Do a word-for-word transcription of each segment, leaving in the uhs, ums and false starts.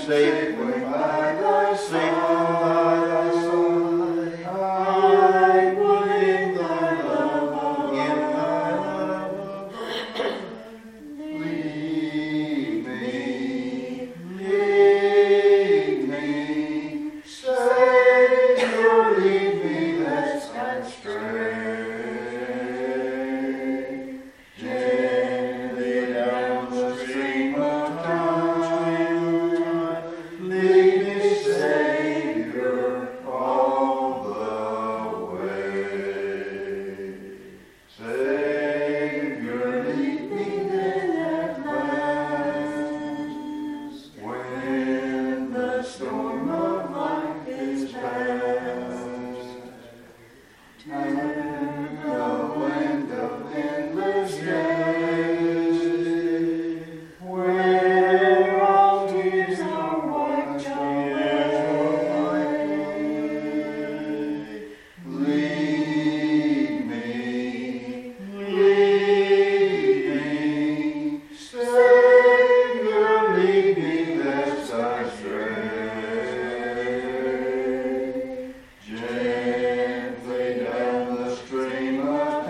safely by thy side. I would in thy love, in thy love, lead me, lead me, Savior, lead me lest I stray. Gently down the stream of time, lead me, Savior, all the way. Savior, lead me then at last, when the storm of life is past. Turn the wind of endless day, where all tears are wiped away. Lead me, lead me, Savior, lead me lest I stray. Gently down the stream of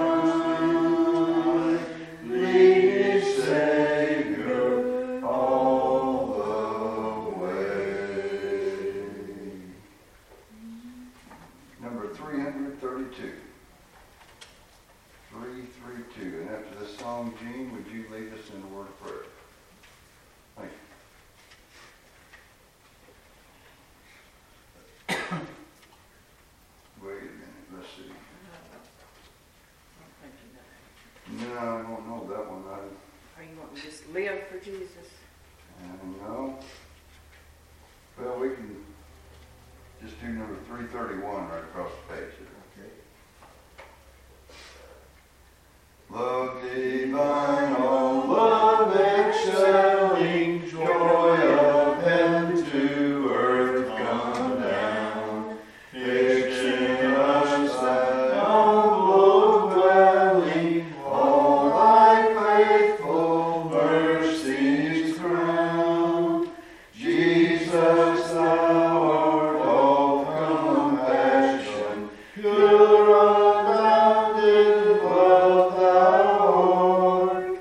time, lead me, Savior, all the way. Number three hundred thirty-two. three thirty-two. And after this song, Gene, would you lead us in a word of prayer? Thank you. Wait a minute, let's see. No, I don't know that one. I, Or you want to just live for Jesus? I don't know. Well, we can just do number three thirty-one right across the page there. Okay. Love divine, all love excelling, joy of heaven to earth come down, fixing us thy humble dwelling, all thy faithful mercies crown. Jesus, thou art all compassion, pure unbounded love thou art.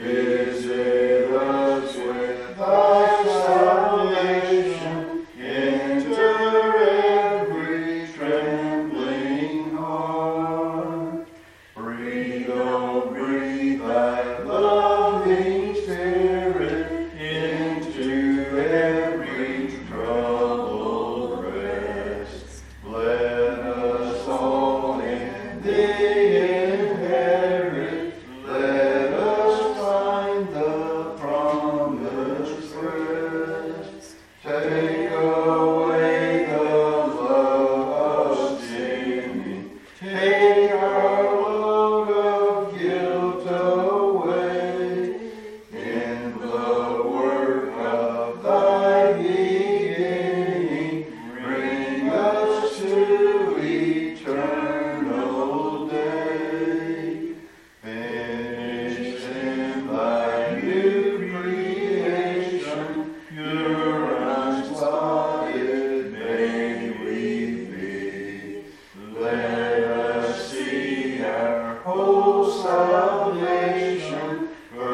Visit us with thy salvation, enter every trembling heart. Breathe, oh, breathe thy loving spirit into every troubled breast. Let us all in thee inherit, let us find the promised rest. Take away the love of sinning, take our load of guilt away. In the work of thy beginning, bring us to eternal day. Finished in thy new creation, pure unspotted may we be. Let us see our whole salvation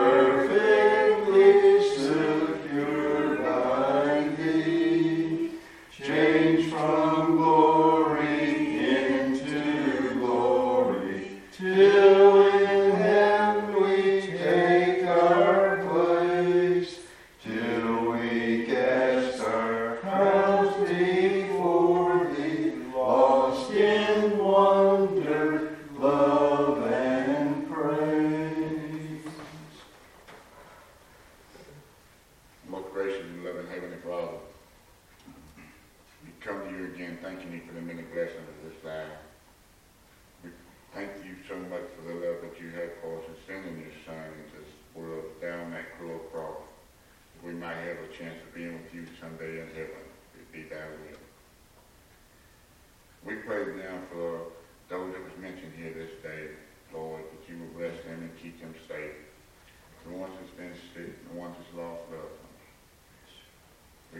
perfectly secured by thee. Change from glory into glory, till in heaven we take our place, till we cast our crowns before thee, lost in wonder, love, and praise. Most gracious and loving Heavenly Father, we come to you again thanking you for the many blessings of this hour. We thank you so much for the love that you have for us in sending your Son into this world down that cruel cross, that we might have a chance of being with you someday in heaven, if it be thy will. We pray now for those that was mentioned here this day, Lord, that you will bless them and keep them safe. The ones that's been sick, the ones that's lost loved ones.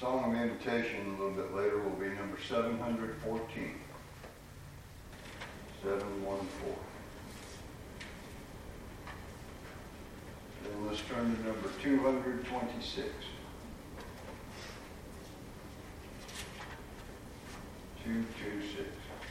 Song of Invitation a little bit later will be number seven hundred fourteen. seven one four. Then let's turn to number two hundred twenty-six. two two six.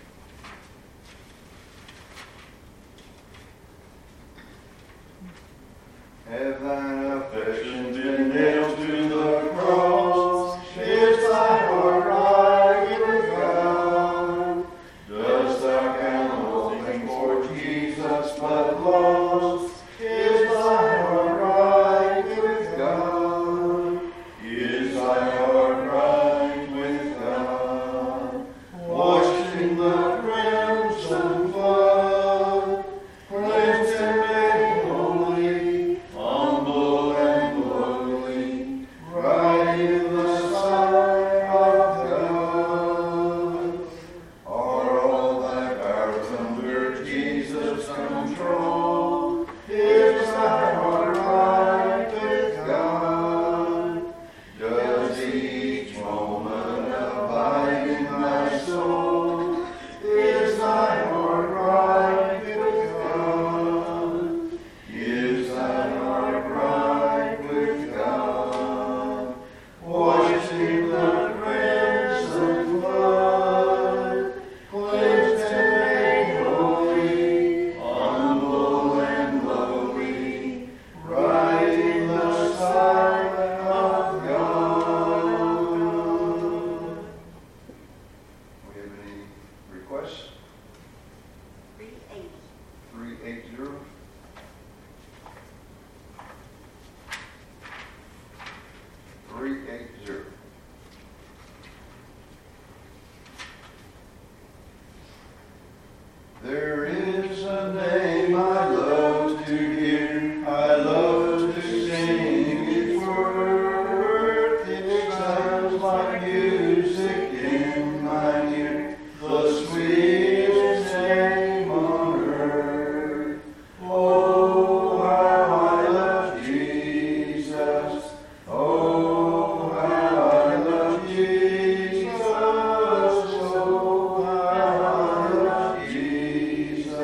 Have thine affections been nailed to the cross? Is thy heart right with God? Dost thou count all things for Jesus but lost? Is thy heart right with God? Is thy heart right with God? Washed in the crimson flood, cleansed and made holy, humble and lowly, right in the sight of God. Are all thy powers under Jesus' control? Is thy heart right with God? Does each moment abide in thy soul? Is thy heart right with God? Is thy heart right with God? Washed in the crimson flood, cleansed and made holy, humble and lowly, right in the sight of God. We have any requests? Three eighty. Three eight zero. Three eight zero. There is a name I love to hear, I love to sing its word. It sounds like music in my ear, the sweetest name on earth. Oh, how I love Jesus. Oh, how I love Jesus. Oh, how I love Jesus.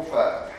five.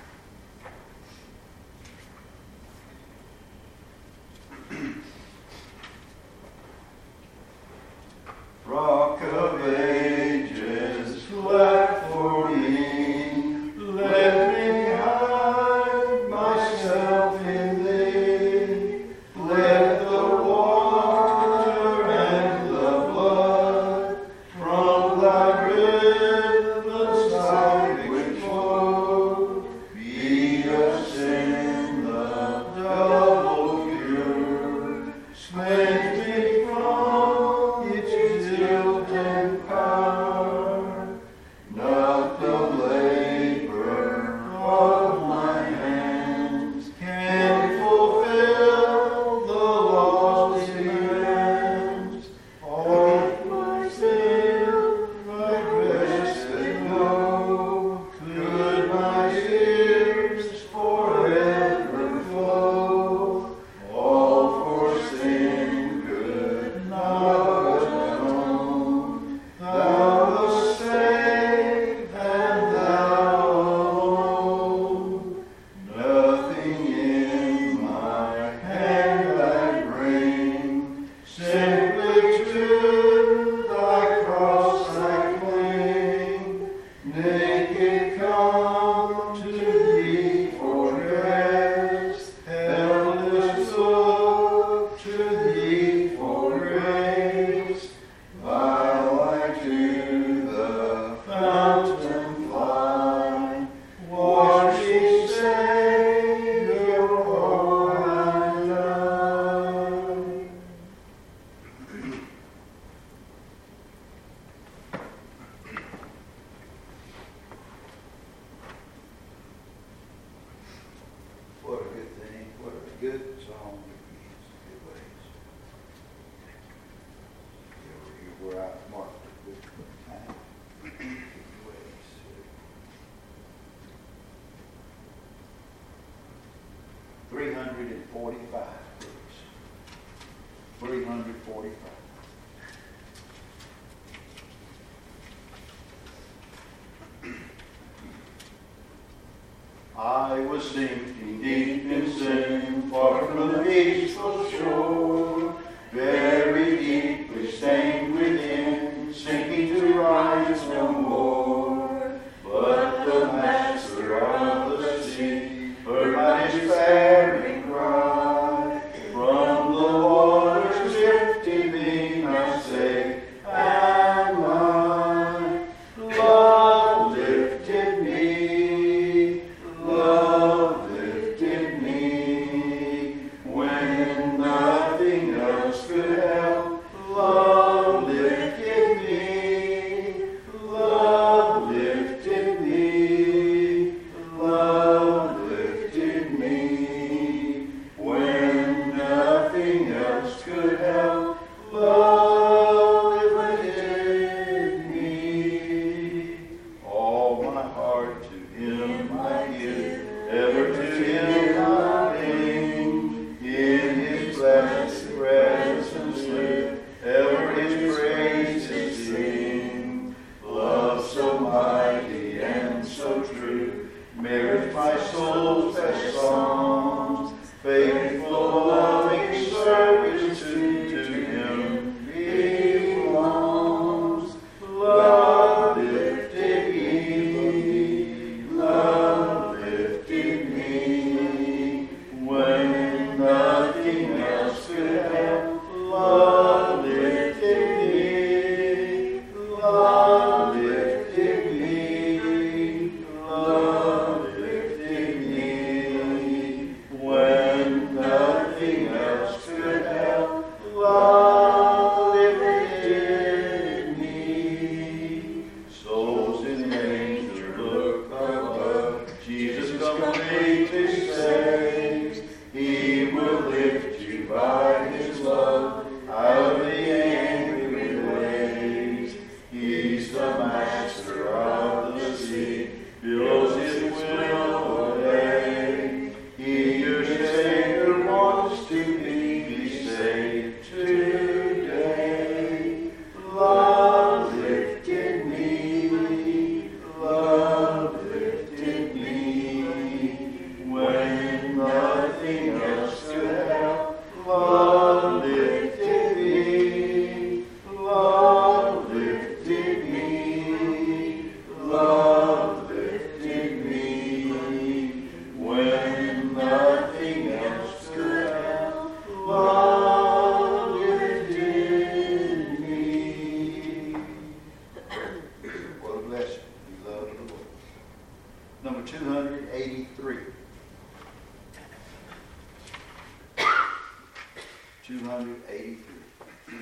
Rock of ages, clap for me, let me hide myself in thee, let the water and the blood from thy rivers which flow be a sin of double cure, cleanse me from its guilt and power, not the labor of my hands can fulfill the law's demands. All my sin, my rest and know, could my tears forever flow, all for sin could not atone. Thou dost save, and thou alone. Nothing in my hand I bring, simply to thy cross I cling. Naked come to thee for rest, helpless look to thee for grace, while I to the fountain fly, wash me, Savior, or I die. What a good thing, what a good song to use, good ways. You were out marked a good time, good ways. Three hundred and forty-five, please. Three hundred forty-five. I was sinking deep in sin, far from the peaceful shore, very deeply stained within, sinking to rise no more. But the Master of the sea heard my despairing cry, from the waters lifting me, I say, am I? Love lifted me, love lifted me, when nothing else could help. Love lifted me, love lifted me, love lifted me, when nothing else could help. Love lifted me. All my heart to Him I give, ever to Him I cling. In His blessed presence live, ever His praises sing. Love so mighty and so true merits my soul's best songs. Faithful, loving service to, to Him belongs. Love lifted me, love lifted me, when nothing else could help. Love lifted me, love lifted me, love lifted me, number two hundred eighty-three. two hundred eighty-three.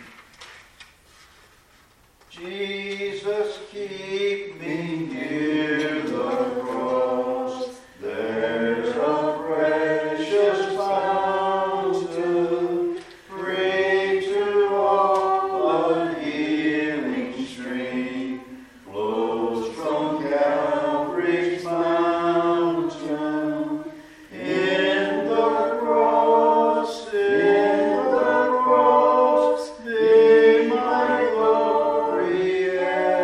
Jesus, keep me near the cross. There's a precious fountain, free to all, a healing stream flows from Calvary's mountain. In the cross, in the cross, be my glory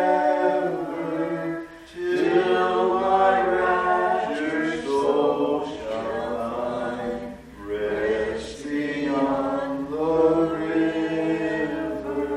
ever, till my raptured soul shall find rest beyond the river.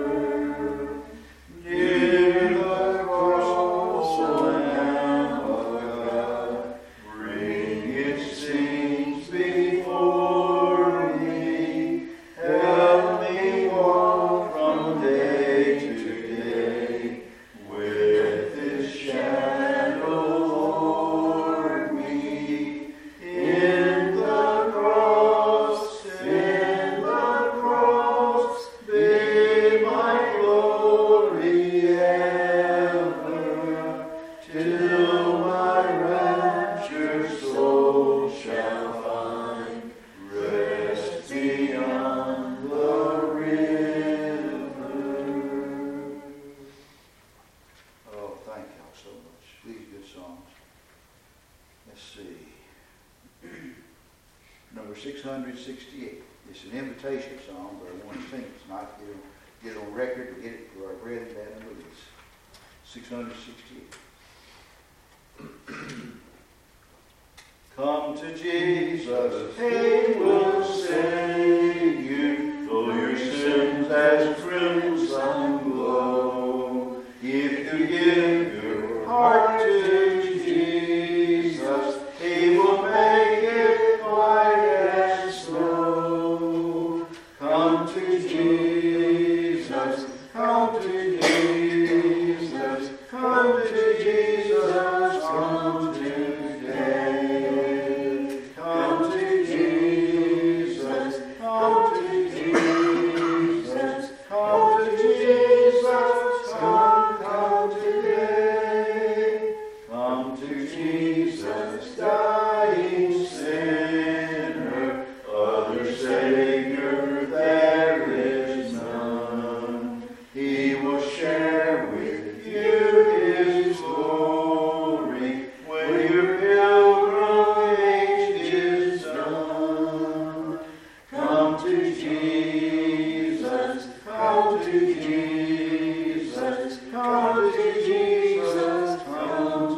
Near the cross, O Lamb of God, bring its sins before me. Help me walk from day to day with His shadow o'er me. In the cross, in the cross, be my glory ever, till my raptured soul shall find rest beyond the river. Oh, thank y'all so much. These good songs. Let's see. Number six hundred sixty-eight. It's an invitation song, but I want to sing it tonight. Get it, get it on record and get it to our brethren down in release. six hundred sixty-eight. Come to Jesus, He will save you, though your sins as crimson glow. If you give your heart to Jesus, He will make it white as snow. Come to Jesus, come to Jesus, come to Jesus, come today. Come to Jesus, come to Jesus, come to Jesus, come, come today. Come to Jesus, dying sinner, other Savior there is none. He will share with you His glory when your pilgrimage is done. Come to Jesus, come to Jesus, come to Jesus, come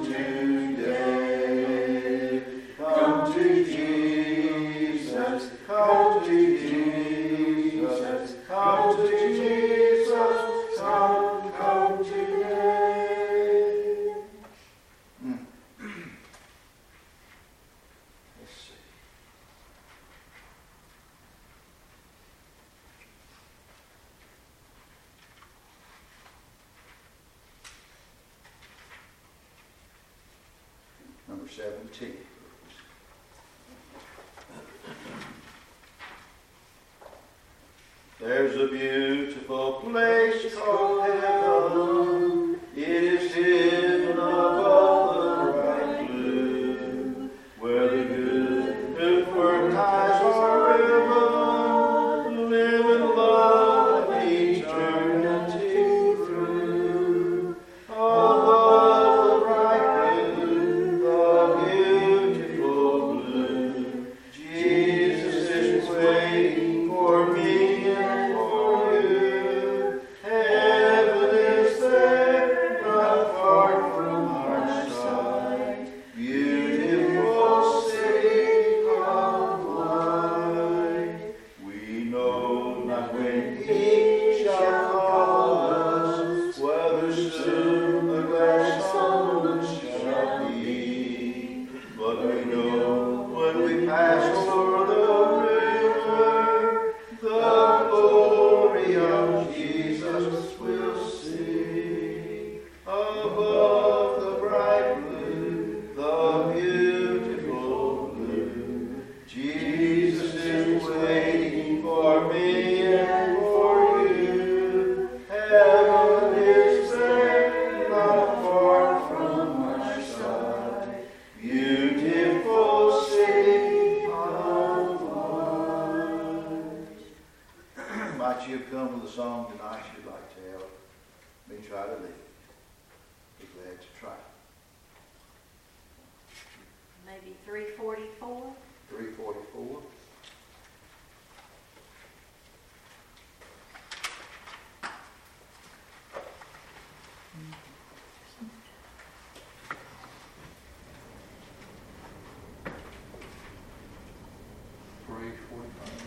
today. Come to Jesus, come to Jesus, come to Jesus, come, come today. Mm. Let's see. Number seventeen. There's a beautiful place called heaven. It is hidden above the bright blue, where the good who for ties are riven, live in love and eternity through. Above the bright blue, the beautiful blue, Jesus is waiting for me and for you. Heaven is there. may try to live. Be glad to try. Maybe three forty-four. three forty-four. Three forty-five.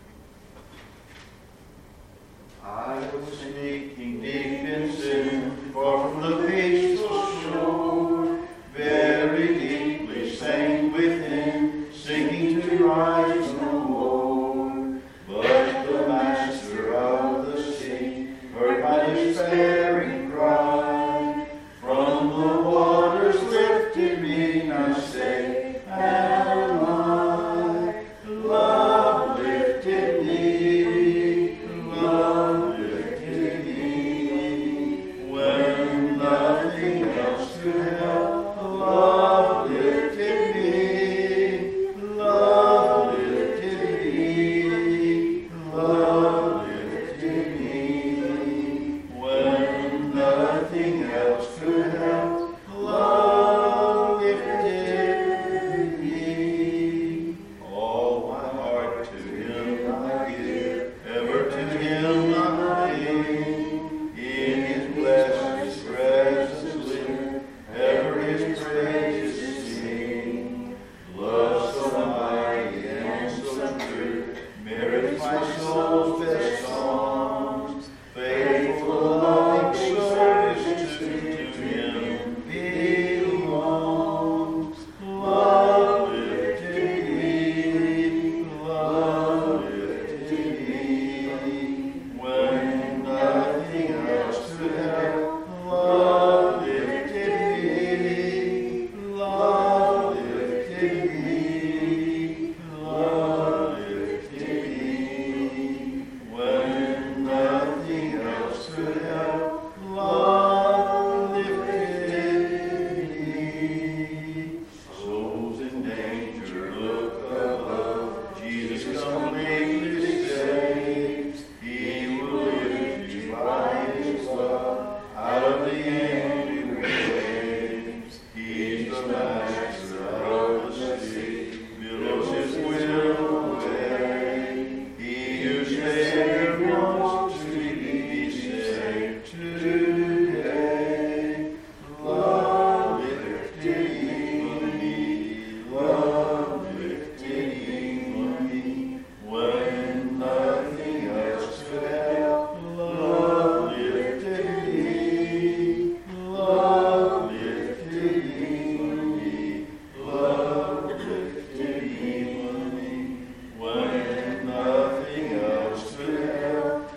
I was sinking deep in sin, far from the peaceful shore, very deeply sank within, sinking to rise no more. But the Master of the sea heard my despairing cry, from the waters lifted me, now safe am I. Love lifted me, love lifted me, when nothing else could help. Love lifted me, love lifted me, love lifted me, when nothing else could help. Love lifted me. All my heart to Him I give, ever to Him I cling. In His blessed presence live, ever His praises sing. Love so mighty and so true merits my soul's best songs. Faithful, loving service to, to Him belongs. Love lifted me, love lifted me, when nothing else could help. Love lifted me, love lifted me, love lifted me, when nothing else could help. Love lifted me. Souls in danger, look above. Jesus completely saves. He will lift you by His love out of the angry waves. He's the Master of the sea, billows His will away. He who Savior wants to be saved today. Love lifted me, love lifted me, when nothing else could help. Love lifted me, love lifted me, love lifted me, when nothing else could help.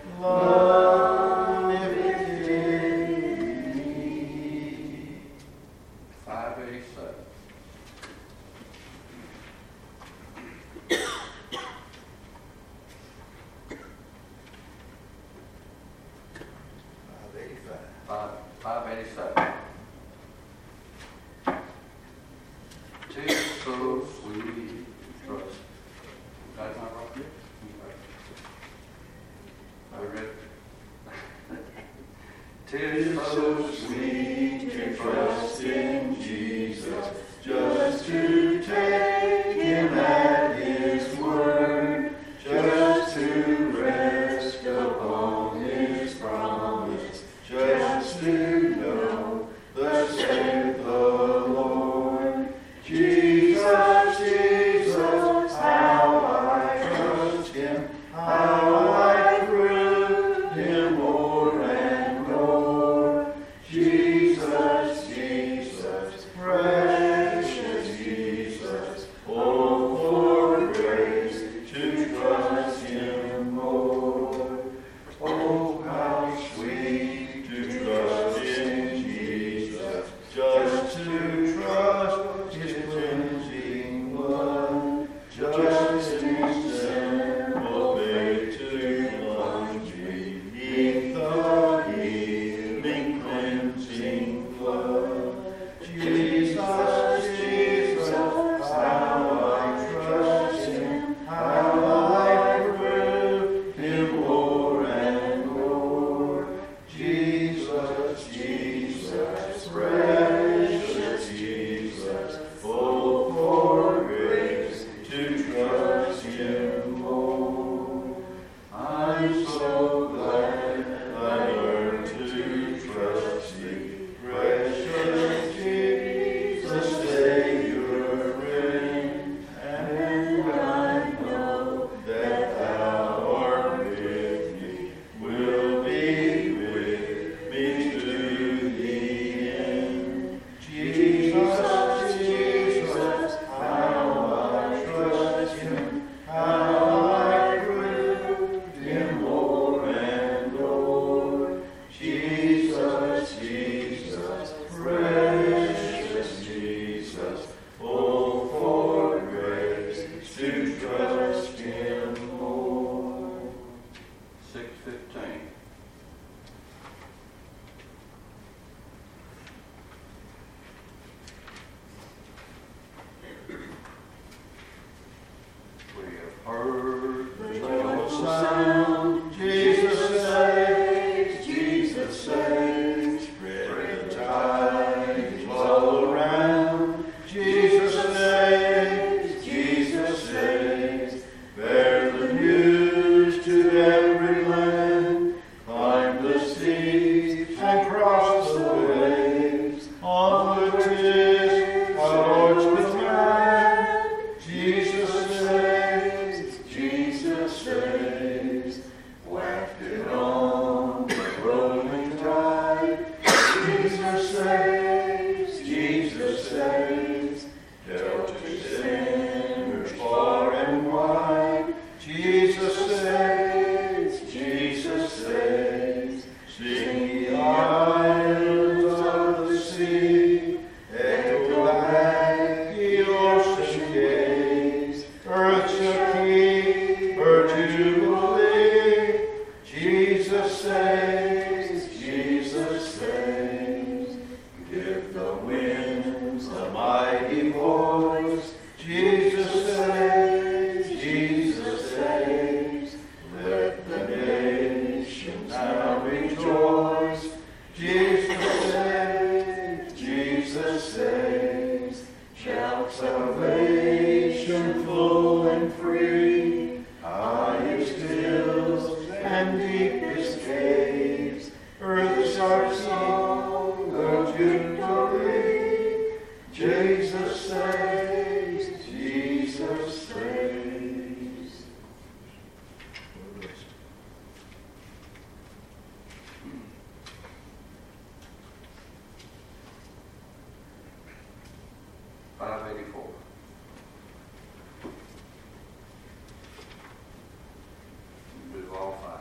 Love lifted me. Five eighty-seven. five eighty-five. Five, five eighty-seven. Tis so sweet to trust. That's not right? Are we ready? Tis so sweet to trust in Jesus, just to take Him at His word, just to rest upon His promise, just to know thus saith the Lord. Jesus, Jesus, how I trust Him, how I prove Him more and more. Jesus saves, shall salvation flow and free, highest hills and deepest caves, earth's our song of victory. Jesus saves, Jesus saves. Five eighty-four. Do all five.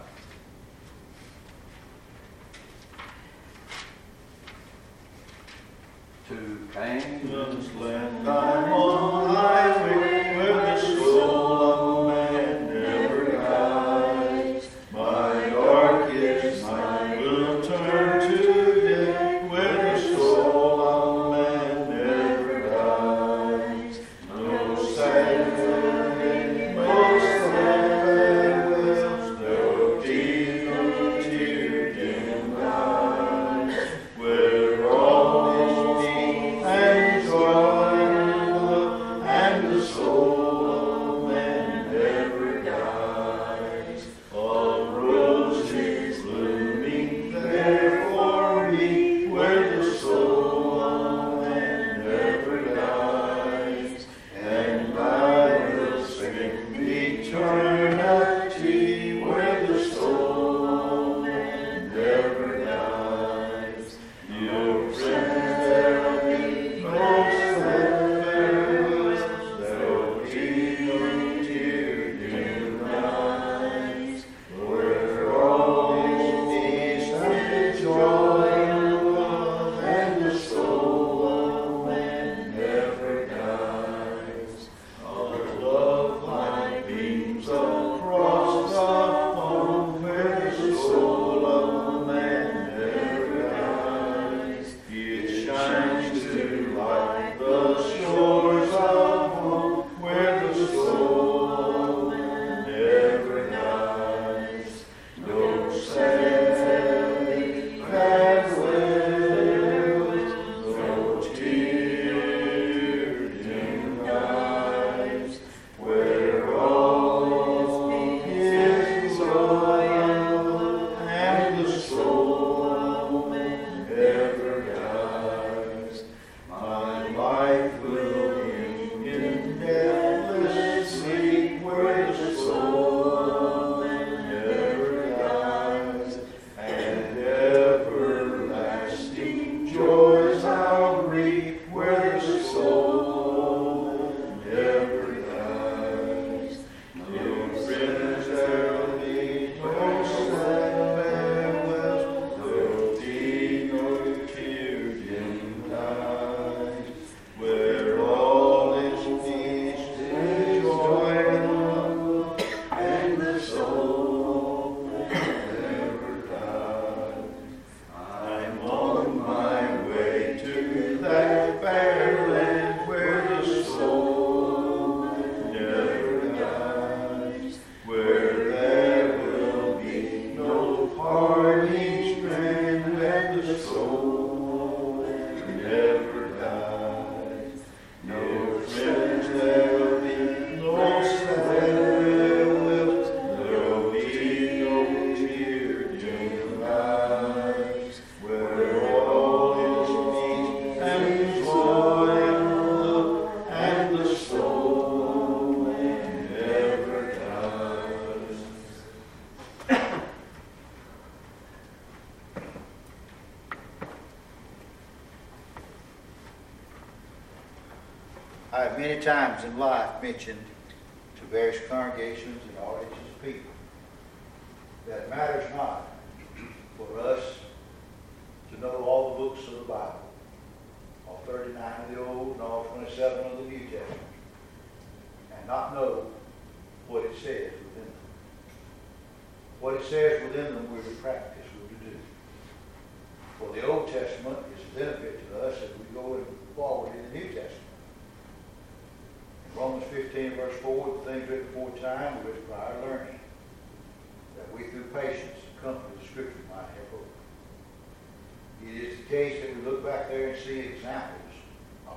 To Cain. Just let thy long highway where the soul of man never dies. My darkest night will turn to day where the soul of man never dies. No sad feeling, no sad farewells, no tears, no tear dim eyes, where all is peace and joy and love, and the soul of man never dies. Of roses blooming there for me, where the soul of man never dies. And I will sing eternity, where the soul of man never dies. Your friends there'll be no sad farewells, there'll be no tear dim eyes, where all is peace and joy and love, and the soul of man never dies. Our love light beams across the foam, where the soul of man never dies. It shines to light the shores of home, where the soul of man never dies. No sad farewells, no tear dim eyes, where all is joy and love, and the soul of man never dies. My life will end in deathless sleep, where the soul of man never dies, and everlasting joys I'll reap, where the soul of man never dies. No friends there'll be, no sad farewells, there'll be no tear dim eyes, where all is peace and joy and love, and the soul never dies. I'm on my way to that fair land where the soul never dies, where there will be no parting strand, and the soul never dies. No friends there'll be, no sad farewells, there'll be no tear dim eyes, where all is peace and joy and love, and the soul never dies. I have many times in life mentioned to various congregations and audiences of people that it matters not for us to know all the books of the Bible, all thirty-nine of the Old and all twenty-seven of the New Testament, and not know what it says within them. What it says within them we're to practice, we're to do. For the Old Testament is a benefit to us as we go forward in the New Testament. Romans fifteen, verse four, the things written aforetime were written for our learning, that we through patience and comfort of the Scripture might have hope. It is the case that we look back there and see examples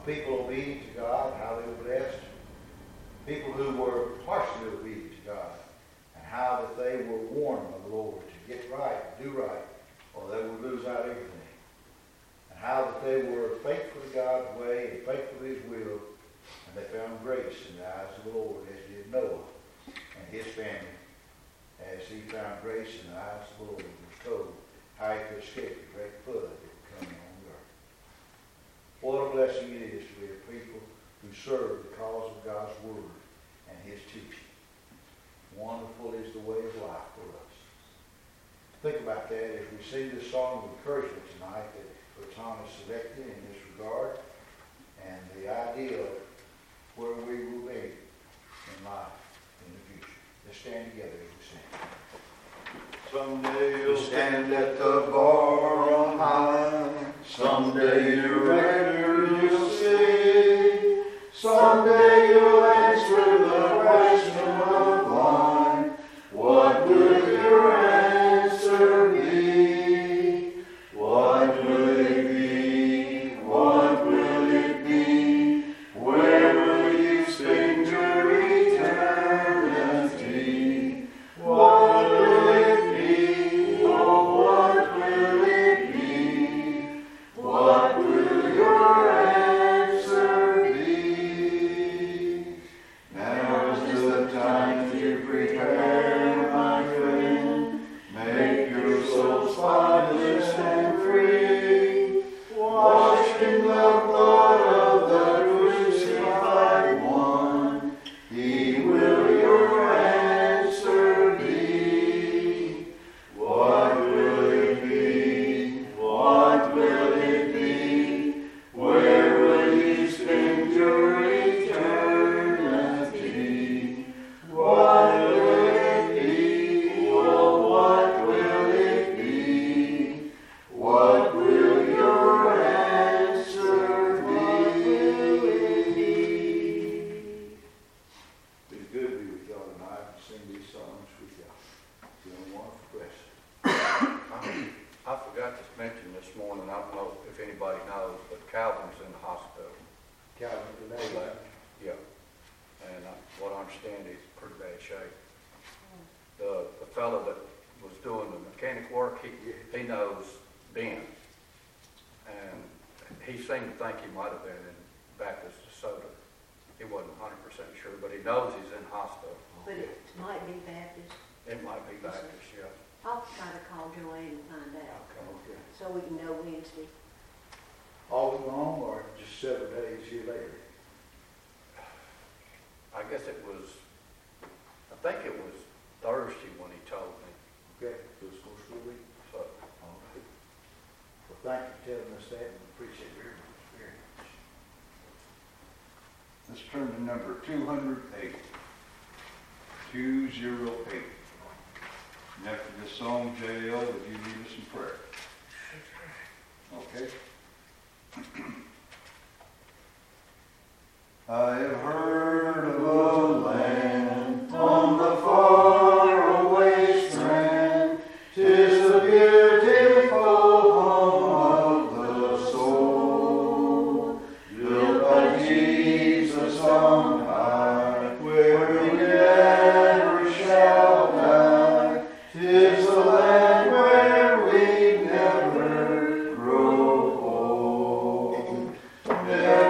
people obedient to God, and how they were blessed. People who were partially obedient to God, and how that they were warned by the Lord to get right, do right, or they would lose out everything. And how that they were faithful to God's way and faithful to His will, and they found grace in the eyes of the Lord, as did Noah and his family, as he found grace in the eyes of the Lord and was told how he could escape the great flood that was coming on the earth. What a blessing it is to be a people who serve the cause of God's Word and His teaching. Wonderful is the way of life for us. Think about that as we sing this song of encouragement tonight that Tom has selected in this regard, and the idea of where we will be in life in the future. Let's stand together as we sing. Someday you'll stand at the bar on high. Someday your record you'll see. Someday you'll answer the question of life. What will your answer be? What will it be? What will it be? Where will you spend your eternity? What will it be? Oh, what will it be? What will your answer be? Now is the time to prepare, my friend. Make your soul spotless and free. Washed in the blood of the crucified one. He will your answer be. What will it be? What will it be? Where will you spend your eternity? What will it be? Oh, what will it be? What will your answer be? It's good to be with y'all tonight and sing these songs with y'all. Feeling wonderful blessing. I forgot to mention this morning, I don't know if anybody knows, but Calvin's in the hospital. Calvin today. Yeah. And uh, what I understand, he's in pretty bad shape. The, the fellow that was doing the mechanic work, he, he knows Ben. And he seemed to think he might have been in Baptist DeSoto. He wasn't one hundred percent sure, but he knows he's in hospital. But it might be Baptist. It might be Baptist, yeah. I'll try to call Joanne and find out, Okay. so we can know Wednesday. All along or just several days here later? I guess it was, I think it was Thursday when he told me. Okay, so it's going school week. So, All right. Well, thank you for telling us that, and we appreciate it very much, very much. Let's turn to number two hundred eight. two oh eight. And after this song, J L, would you lead us in prayer? Okay. I have heard of a land on the faraway strand. 'Tis the beautiful home of the soul, built by Jesus on high, where we never shall die. 'Tis the land where we never grow old. There